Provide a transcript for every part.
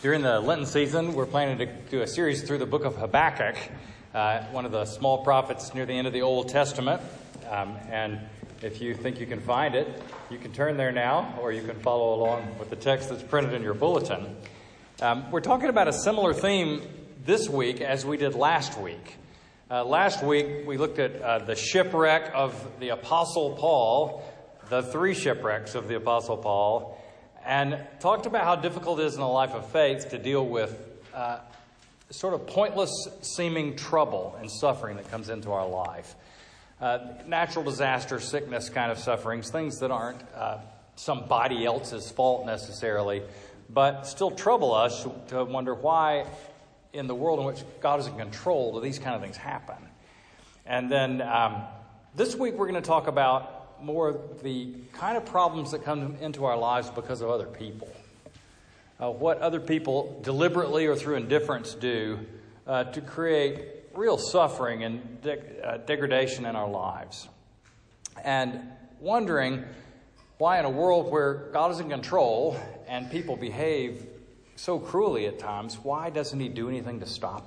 During the Lenten season, we're planning to do a series through the book of Habakkuk, one of the small prophets near the end of the Old Testament. And if you think you can find it, you can turn there now, or you can follow along with the text that's printed in your bulletin. We're talking about a similar theme this week as we did last week. Last week, we looked at the shipwreck of the Apostle Paul, the three shipwrecks of the Apostle Paul, and talked about how difficult it is in the life of faith to deal with sort of pointless seeming trouble and suffering that comes into our life. Natural disaster, sickness kind of sufferings, things that aren't somebody else's fault necessarily, but still trouble us to wonder why in the world in which God is in control do these kind of things happen. And then this week we're going to talk about more of the kind of problems that come into our lives because of other people. What other people deliberately or through indifference do to create real suffering and degradation in our lives. And wondering why in a world where God is in control and people behave so cruelly at times, why doesn't he do anything to stop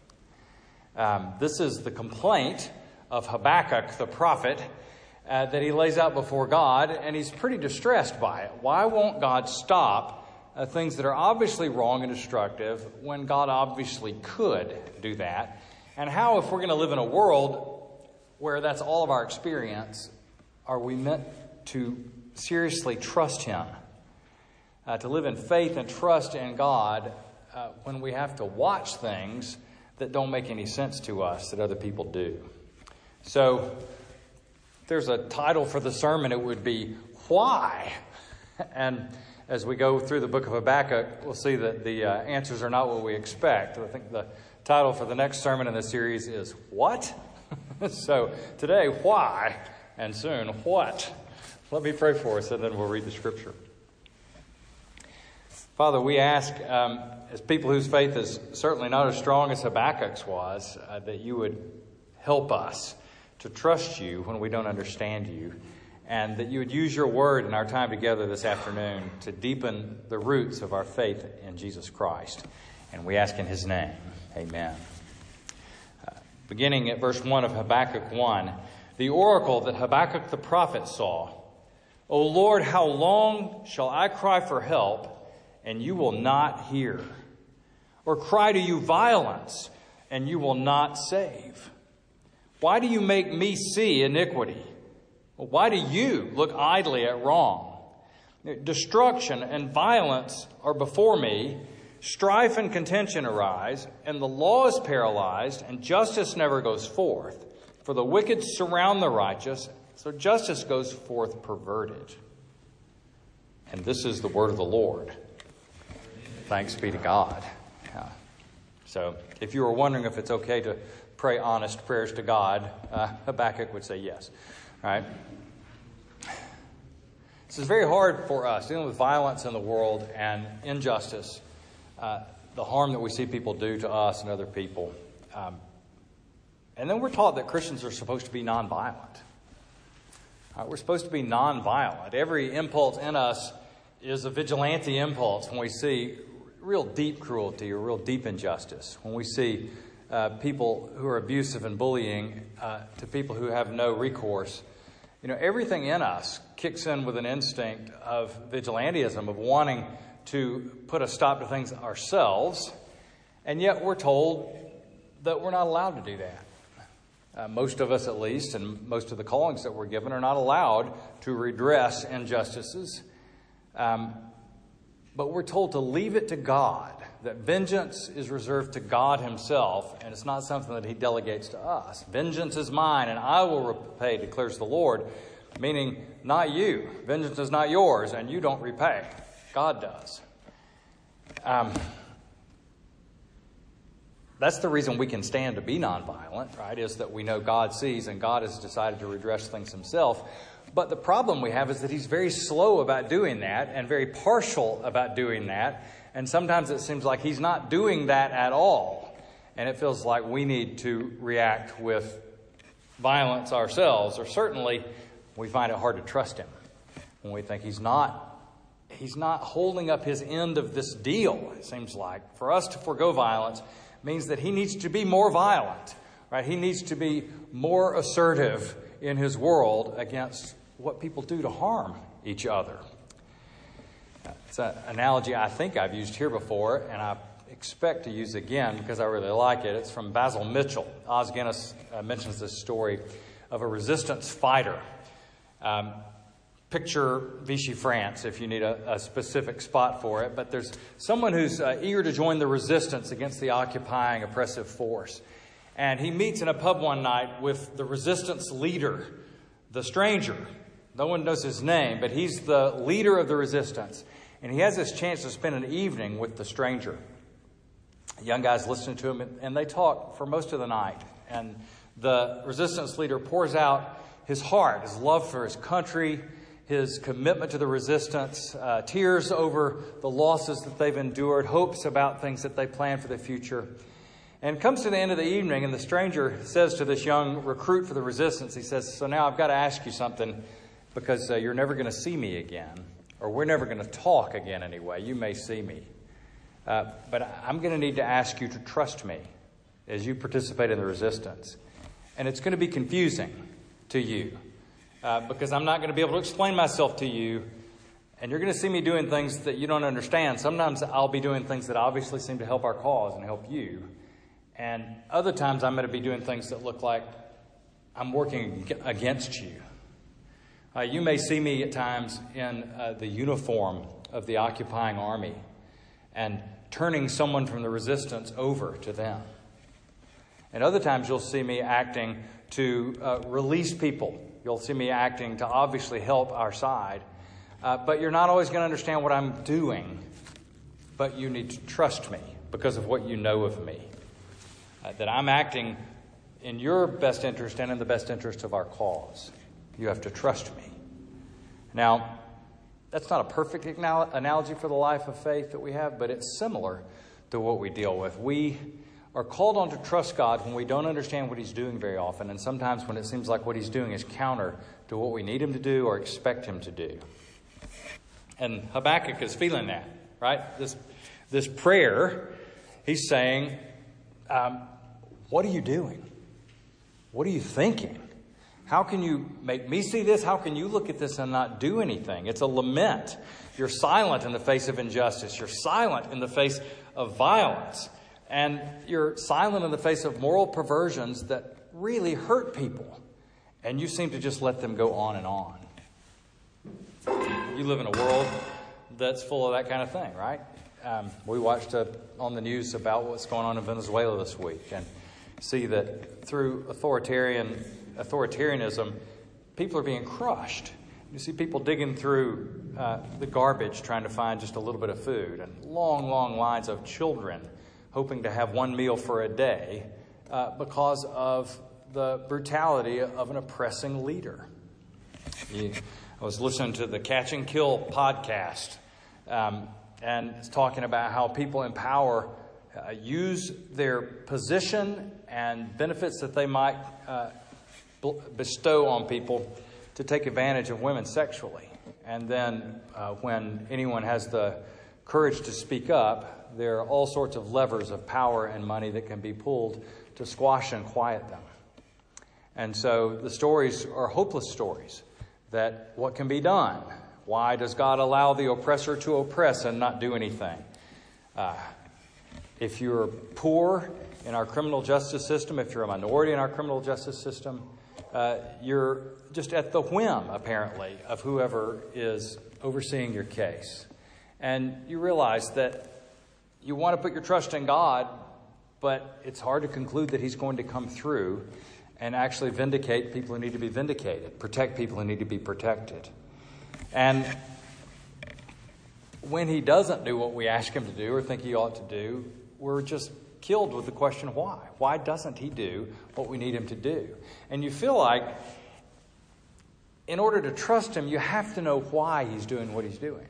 it? This is the complaint of Habakkuk the prophet that he lays out before God, and he's pretty distressed by it. Why won't God stop things that are obviously wrong and destructive when God obviously could do that? And how, if we're going to live in a world where that's all of our experience, are we meant to seriously trust him? To live in faith and trust in God when we have to watch things that don't make any sense to us that other people do. So, if there's a title for the sermon, it would be, Why? And as we go through the book of Habakkuk, we'll see that the answers are not what we expect. I think the title for the next sermon in the series is, What? So today, why? And soon, what? Let me pray for us, and then we'll read the scripture. Father, we ask, as people whose faith is certainly not as strong as Habakkuk's was, that you would help us to trust you when we don't understand you, and that you would use your word in our time together this afternoon to deepen the roots of our faith in Jesus Christ. And we ask in his name, amen. Beginning at verse 1 of Habakkuk 1, the oracle that Habakkuk the prophet saw. O Lord, how long shall I cry for help, and you will not hear? Or cry to you violence, and you will not save? Why do you make me see iniquity? Why do you look idly at wrong? Destruction and violence are before me. Strife and contention arise, and the law is paralyzed, and justice never goes forth. For the wicked surround the righteous, so justice goes forth perverted. And this is the word of the Lord. Thanks be to God. So if you were wondering if it's okay to pray honest prayers to God, Habakkuk would say yes. All right. This is very hard for us, dealing with violence in the world and injustice, the harm that we see people do to us and other people. And then we're taught that Christians are supposed to be nonviolent. We're supposed to be nonviolent. Every impulse in us is a vigilante impulse when we see real deep cruelty or real deep injustice, when we see people who are abusive and bullying to people who have no recourse. You know, everything in us kicks in with an instinct of vigilantism, of wanting to put a stop to things ourselves, and yet we're told that we're not allowed to do that. Most of us, at least, and most of the callings that we're given are not allowed to redress injustices. But we're told to leave it to God, that vengeance is reserved to God himself, and it's not something that he delegates to us. Vengeance is mine, and I will repay, declares the Lord, meaning not you. Vengeance is not yours, and you don't repay. God does. That's the reason we can stand to be nonviolent, right, is that we know God sees, and God has decided to redress things himself. But the problem we have is that he's very slow about doing that and very partial about doing that. And sometimes it seems like he's not doing that at all. And it feels like we need to react with violence ourselves, or certainly we find it hard to trust him when we think he's not he's not holding up his end of this deal, it seems like. For us to forego violence means that he needs to be more violent, right? He needs to be more assertive in his world against what people do to harm each other. It's an analogy I think I've used here before, and I expect to use again because I really like it. It's from Basil Mitchell. Os Guinness mentions this story of a resistance fighter. Picture Vichy, France, if you need a specific spot for it. But there's someone who's eager to join the resistance against the occupying oppressive force. And he meets in a pub one night with the resistance leader, the stranger. No one knows his name, but he's the leader of the resistance. And he has this chance to spend an evening with the stranger. The young guys listen to him, and they talk for most of the night. And the resistance leader pours out his heart, his love for his country, his commitment to the resistance, tears over the losses that they've endured, hopes about things that they plan for the future. And comes to the end of the evening, and the stranger says to this young recruit for the resistance, he says, "So now I've got to ask you something, because you're never going to see me again, or we're never going to talk again anyway. You may see me. But I'm going to need to ask you to trust me as you participate in the resistance. And it's going to be confusing to you because I'm not going to be able to explain myself to you. And you're going to see me doing things that you don't understand. Sometimes I'll be doing things that obviously seem to help our cause and help you. And other times I'm going to be doing things that look like I'm working against you. You may see me at times in the uniform of the occupying army and turning someone from the resistance over to them. And other times you'll see me acting to release people. You'll see me acting to obviously help our side. But you're not always going to understand what I'm doing. But you need to trust me because of what you know of me. That I'm acting in your best interest and in the best interest of our cause. You have to trust me. Now, that's not a perfect analogy for the life of faith that we have, but it's similar to what we deal with. We are called on to trust God when we don't understand what He's doing very often, and sometimes when it seems like what He's doing is counter to what we need Him to do or expect Him to do. And Habakkuk is feeling that, right? This prayer, he's saying, what are you doing? What are you thinking? How can you make me see this? How can you look at this and not do anything? It's a lament. You're silent in the face of injustice. You're silent in the face of violence. And you're silent in the face of moral perversions that really hurt people. And you seem to just let them go on and on. You live in a world that's full of that kind of thing, right? We watched on the news about what's going on in Venezuela this week and see that through authoritarianism, people are being crushed. You see people digging through the garbage trying to find just a little bit of food, and long, long lines of children hoping to have one meal for a day because of the brutality of an oppressing leader. I was listening to the Catch and Kill podcast, and it's talking about how people in power use their position and benefits that they might bestow on people to take advantage of women sexually. And then when anyone has the courage to speak up, there are all sorts of levers of power and money that can be pulled to squash and quiet them. And so the stories are hopeless stories. That what can be done? Why does God allow the oppressor to oppress and not do anything? If you're poor in our criminal justice system, if you're a minority in our criminal justice system, you're just at the whim, apparently, of whoever is overseeing your case. And you realize that you want to put your trust in God, but it's hard to conclude that He's going to come through and actually vindicate people who need to be vindicated, protect people who need to be protected. And when He doesn't do what we ask Him to do or think He ought to do, we're just killed with the question, why? Why doesn't He do what we need Him to do? And you feel like in order to trust Him, you have to know why He's doing what He's doing.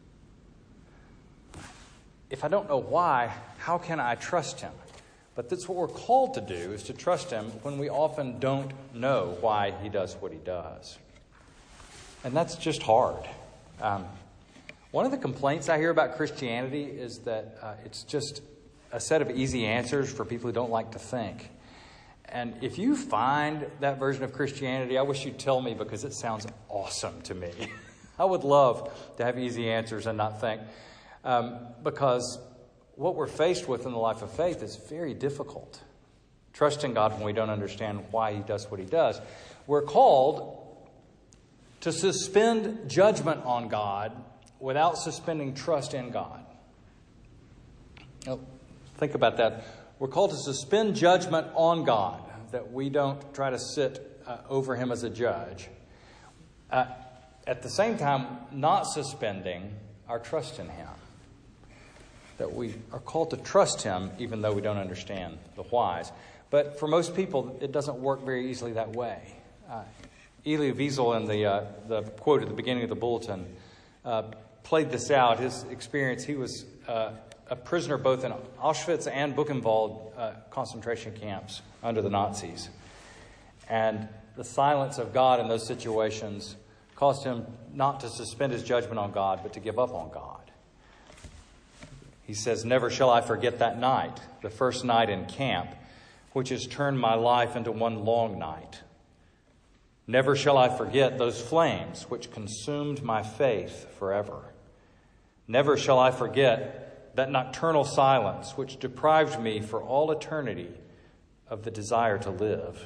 If I don't know why, how can I trust Him? But that's what we're called to do, is to trust Him when we often don't know why He does what He does. And that's just hard. One of the complaints I hear about Christianity is that it's just a set of easy answers for people who don't like to think. And if you find that version of Christianity, I wish you'd tell me, because it sounds awesome to me. I would love to have easy answers and not think. Because what we're faced with in the life of faith is very difficult. Trusting God when we don't understand why He does what He does. We're called to suspend judgment on God without suspending trust in God. Now, think about that. We're called to suspend judgment on God, that we don't try to sit over Him as a judge. At the same time, not suspending our trust in Him. That we are called to trust Him even though we don't understand the whys. But for most people, it doesn't work very easily that way. Elie Wiesel, in the quote at the beginning of the bulletin, played this out. His experience, he was a prisoner both in Auschwitz and Buchenwald concentration camps under the Nazis. And the silence of God in those situations caused him not to suspend his judgment on God, but to give up on God. He says, "Never shall I forget that night, the first night in camp, which has turned my life into one long night. Never shall I forget those flames which consumed my faith forever. Never shall I forget that nocturnal silence which deprived me for all eternity of the desire to live.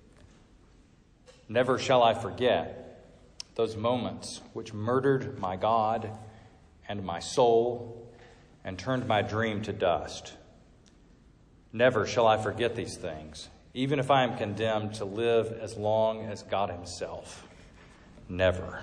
Never shall I forget those moments which murdered my God and my soul and turned my dream to dust. Never shall I forget these things, even if I am condemned to live as long as God Himself. Never."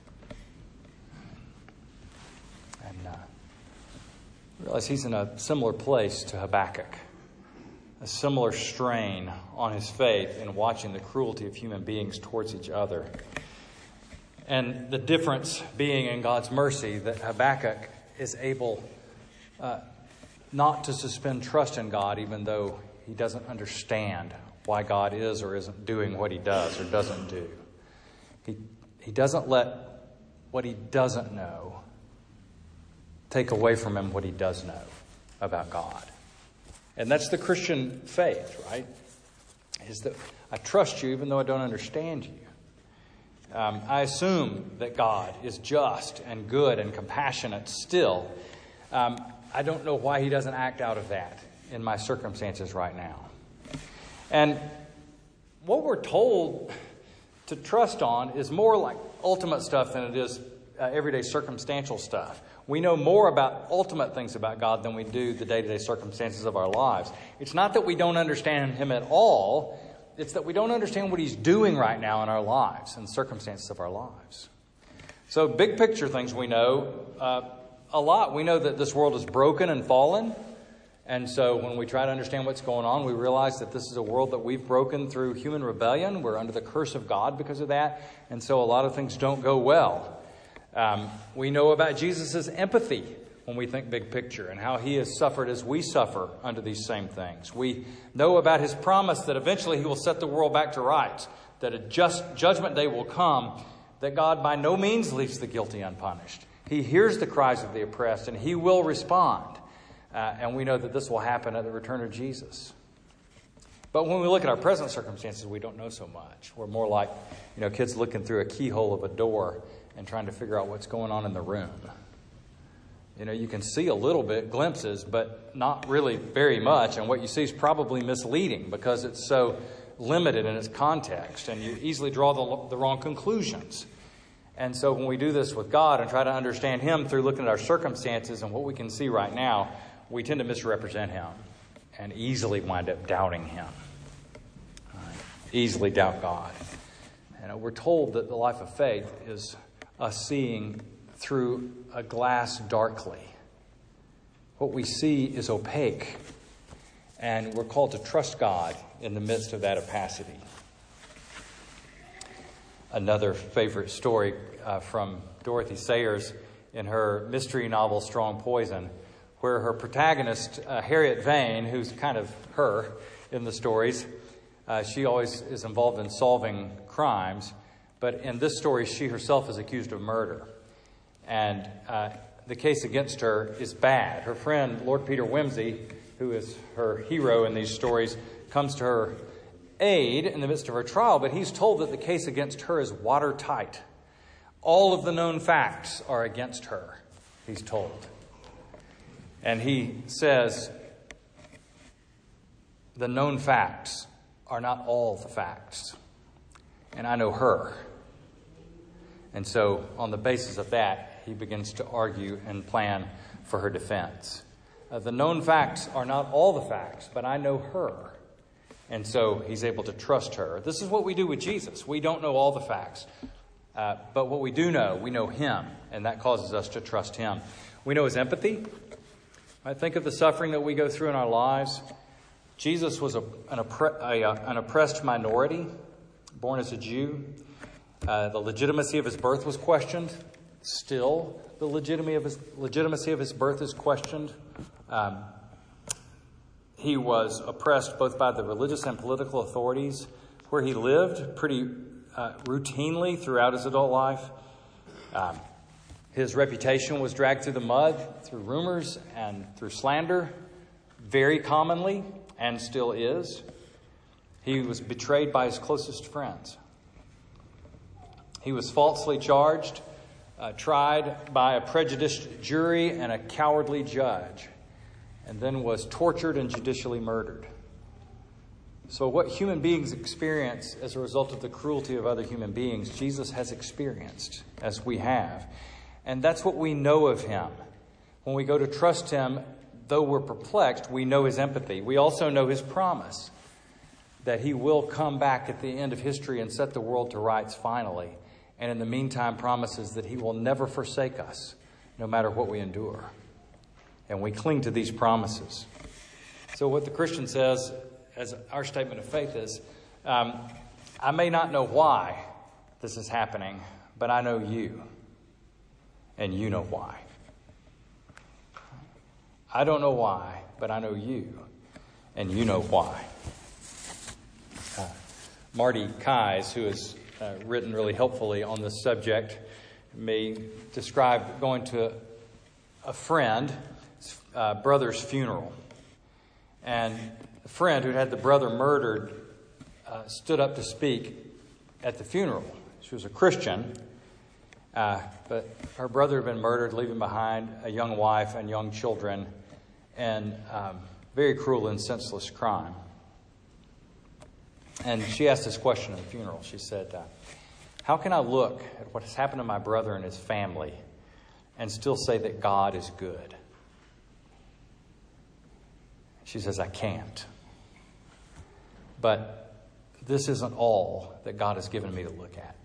And realize he's in a similar place to Habakkuk. A similar strain on his faith in watching the cruelty of human beings towards each other. And the difference being in God's mercy that Habakkuk is able not to suspend trust in God, even though he doesn't understand why God is or isn't doing what He does or doesn't do. He doesn't let what he doesn't know take away from him what he does know about God. And that's the Christian faith, right? Is that I trust you even though I don't understand you. I assume that God is just and good and compassionate still. I don't know why He doesn't act out of that in my circumstances right now. And what we're told to trust on is more like ultimate stuff than it is everyday circumstantial stuff. We know more about ultimate things about God than we do the day-to-day circumstances of our lives. It's not that we don't understand Him at all. It's that we don't understand what He's doing right now in our lives and circumstances of our lives. So big picture things we know a lot. We know that this world is broken and fallen. And so when we try to understand what's going on, we realize that this is a world that we've broken through human rebellion. We're under the curse of God because of that. And so a lot of things don't go well. We know about Jesus' empathy when we think big picture and how He has suffered as we suffer under these same things. We know about His promise that eventually He will set the world back to rights, that a just judgment day will come, that God by no means leaves the guilty unpunished. He hears the cries of the oppressed and He will respond. And we know that this will happen at the return of Jesus. But when we look at our present circumstances, we don't know so much. We're more like, kids looking through a keyhole of a door and trying to figure out what's going on in the room. You can see a little bit, glimpses, but not really very much. And what you see is probably misleading because it's so limited in its context. And you easily draw the wrong conclusions. And so when we do this with God and try to understand Him through looking at our circumstances and what we can see right now, we tend to misrepresent Him and easily wind up doubting Him. Easily doubt God. And we're told that the life of faith is us seeing through a glass darkly. What we see is opaque. And we're called to trust God in the midst of that opacity. Another favorite story from Dorothy Sayers in her mystery novel Strong Poison, where her protagonist, Harriet Vane, who's kind of her in the stories, she always is involved in solving crimes. But in this story, she herself is accused of murder. And the case against her is bad. Her friend, Lord Peter Wimsey, who is her hero in these stories, comes to her aid in the midst of her trial, but he's told that the case against her is watertight. All of the known facts are against her, he's told. And he says, the known facts are not all the facts. And I know her. And so on the basis of that, he begins to argue and plan for her defense. The known facts are not all the facts, but I know her. And so he's able to trust her. This is what we do with Jesus. We don't know all the facts. But what we do know, we know him. And that causes us to trust him. We know his empathy. I think of the suffering that we go through in our lives. Jesus was an oppressed minority, born as a Jew. The legitimacy of his birth was questioned. Still, the legitimacy of his birth is questioned. He was oppressed both by the religious and political authorities where he lived pretty routinely throughout his adult life. His reputation was dragged through the mud, through rumors and through slander, very commonly, and still is. He was betrayed by his closest friends. He was falsely charged, tried by a prejudiced jury and a cowardly judge, and then was tortured and judicially murdered. So what human beings experience as a result of the cruelty of other human beings, Jesus has experienced, as we have. And that's what we know of him. When we go to trust him, though we're perplexed, we know his empathy. We also know his promise that he will come back at the end of history and set the world to rights finally. And in the meantime, promises that he will never forsake us, no matter what we endure. And we cling to these promises. So what the Christian says, as our statement of faith is, I may not know why this is happening, but I know you. And you know why. I don't know why, but I know you. And you know why. Marty Keyes, who has written really helpfully on this subject, may describe going to a friend's brother's funeral. And a friend who'd had the brother murdered stood up to speak at the funeral. She was a Christian, but her brother had been murdered, leaving behind a young wife and young children, and very cruel and senseless crime. And she asked this question at the funeral. She said, how can I look at what has happened to my brother and his family and still say that God is good? She says, I can't. But this isn't all that God has given me to look at.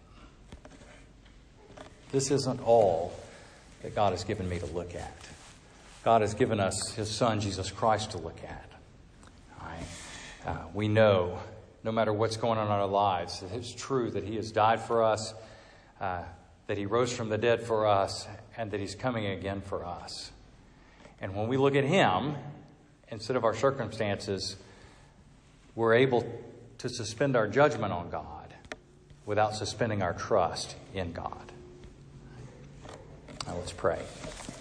This isn't all that God has given me to look at. God has given us his Son, Jesus Christ, to look at. All right? We know, no matter what's going on in our lives, that it's true that he has died for us, that he rose from the dead for us, and that he's coming again for us. And when we look at him, instead of our circumstances, we're able to suspend our judgment on God without suspending our trust in God. Now let's pray.